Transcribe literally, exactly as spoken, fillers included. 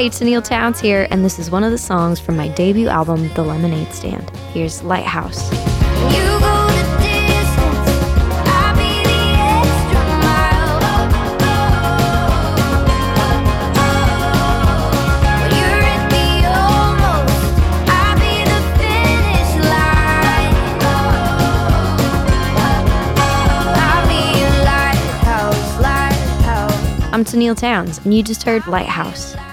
Hey, Tennille Townes here, and this is one of the songs from my debut album, The Lemonade Stand. Here's Lighthouse. You go the distance, I'll be the extra mile. When you're at the almost, I'll be the finish line. I'll be your lighthouse, lighthouse. I'm Tennille Townes, and you just heard Lighthouse.